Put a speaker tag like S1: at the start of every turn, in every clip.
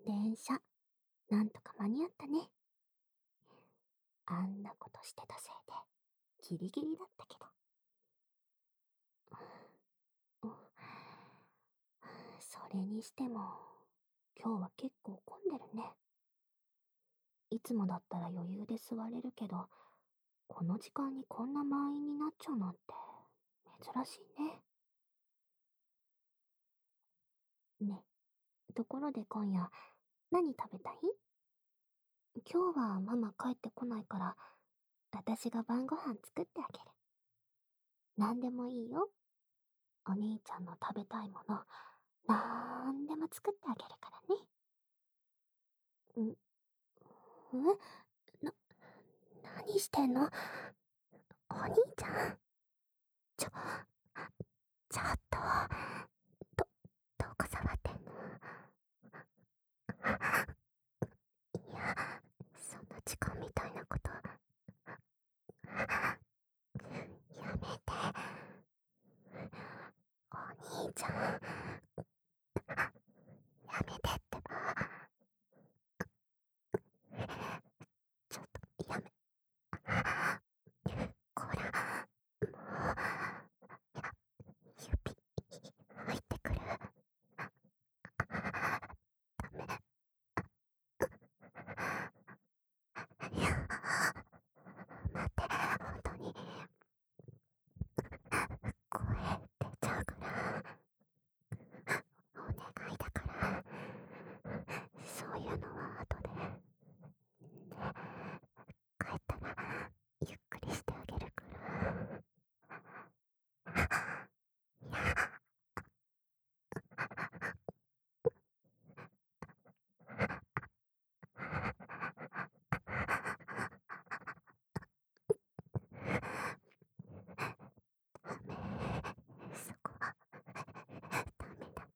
S1: 電車、なんとか間に合ったね。あんなことしてたせいで、ギリギリだったけど。うん、それにしても、今日は結構混んでるね。いつもだったら余裕で座れるけど、この時間にこんな満員になっちゃうなんて、珍しいね。ね、ところで今夜、何食べたい？今日はママ帰ってこないから、私が晩ご飯作ってあげる。なんでもいいよ。お兄ちゃんの食べたいもの、なんでも作ってあげるからね。ん、な、何してんの？お兄ちゃん。ちょ、ちょっと、ど、どこ触ってんの？いや、そんな時間みたいなこと、やめて。お兄ちゃん、やめてってば。ちょっと、やめ、こら、もう、指、入ってくる。ダメ。いや、待って、本当に、声出ちゃうから。お願いだから。そういうのは後で。で、帰ったら、ゆっくりしてあげるから。いや、ダメ。そこは、ダメだって。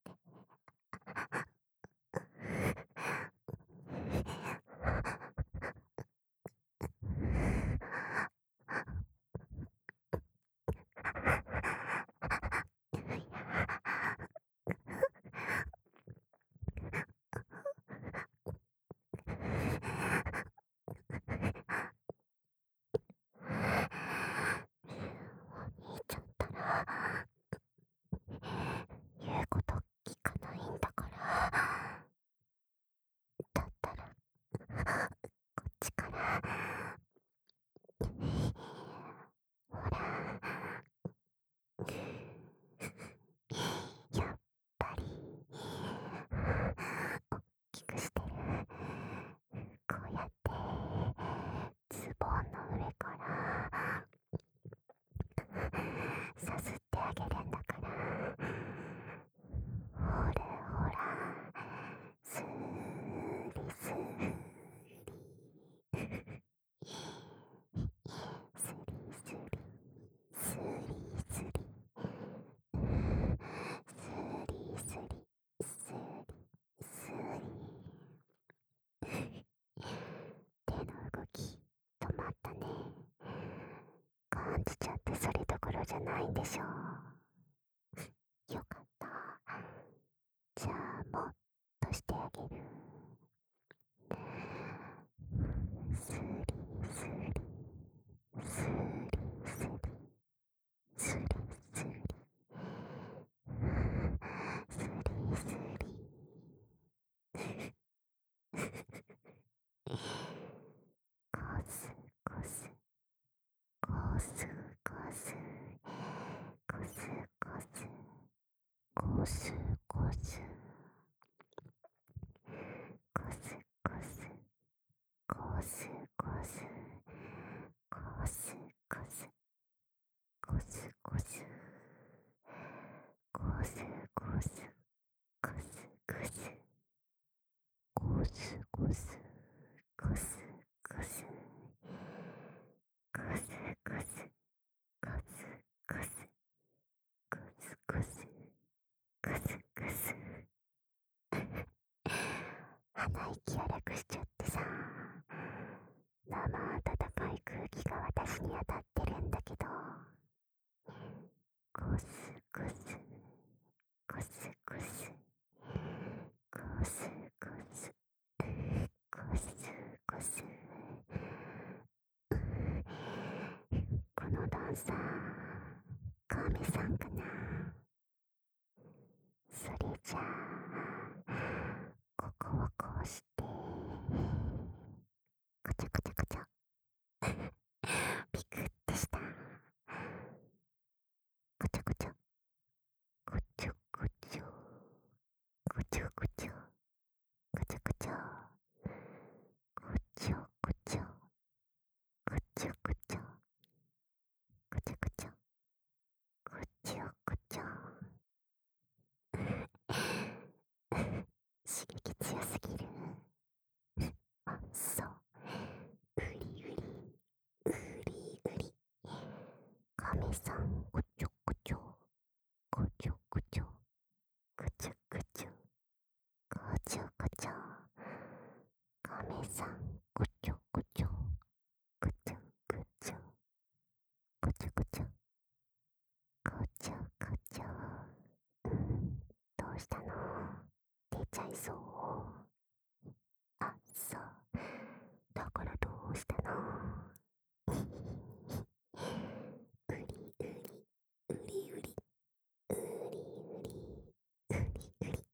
S1: お兄ちゃんったら、言うこと聞かないんだから。だったら、こっちから。ほら、やっぱり、おっきくしてる。こうやって、ズボンの上から、さすってあげるんだから。ほれほら、スーリスーリ。スリスリ、スリスリ、スリスリ、スリスリ。手の動き、止まったね。感じちゃってそれどころじゃないんでしょう。よかった。じゃあもっとしてあげる。スリスリ、スリスリ、スリスリ、スリスリ。コスコス、コスコス、コスコス、コスコス、コスコス、コスコス、コスコス、コスコス、コスコス、コスコス、コスコス、コスコス、コスコス、コスコス、コスコス、コスコス。鼻息荒くしちゃってさ、生暖かい空気が私に当たってるんだけど、コスコス、コスコス、コスコス、 こちょこちょ、こちょこちょ、こちょこちょ、こちょこちょ、こちょこちょ、こちょこちょ、こちょこちょ。刺激強すぎる。あ、そう。うりうり、うりうり。亀さん、こちょこちょ、こちょこちょ、こちょこちょ、こちょこちょ。亀さん、こちょこちょ、こちょこちょ、こちょこちょ、こちょこちょ。どうしたの？出ちゃいそう。あ、そう。だからどうしたの？うりうり、うりうり、うりうり、うりうり。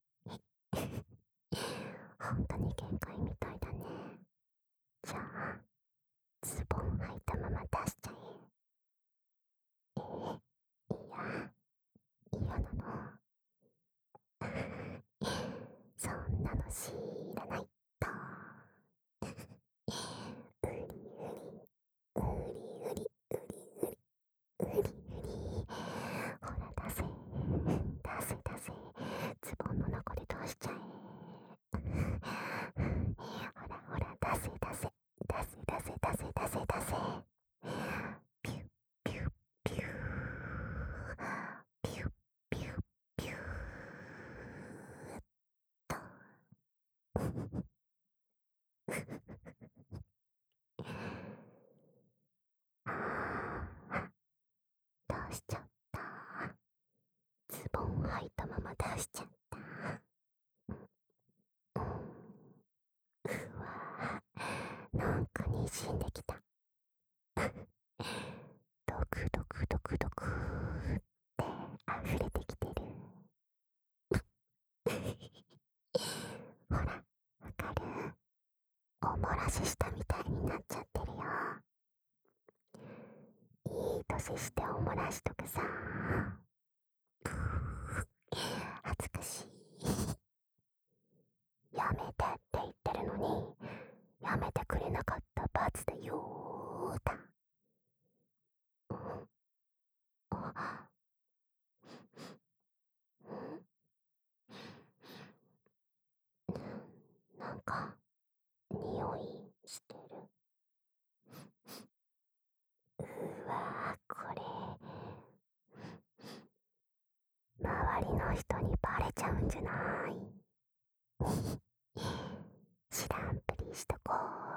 S1: ほんとに限界みたいだね。じゃあ、ズボン履いたまま出しちゃえ。いや、嫌なの。そんなの知らないと。うりうり、うりうり、うりうり、うりうり。ほら出せ、出せ出せ。ズボンの中で出しちゃえ。ほらほら出せ出せ、出せ出せ出せ出せ出せ。ピュッピュッピュー、ピュッピュッピューっと。あー、出しちゃった。ズボン履いたまま出しちゃった。うわぁ、なんか滲んできた。ドクドクドクドクって溢れてきてる。ほら、わかる？お漏らししたみたいになっちゃってるよ。いい年してお漏らしとかさ。恥ずかしい。やめてって言ってるのに、やめてくれなかった罰だよーだ。あ、なんか、匂いしてる。うわー、これ、周りの人にバレちゃうんじゃない？知らんぷりしとこ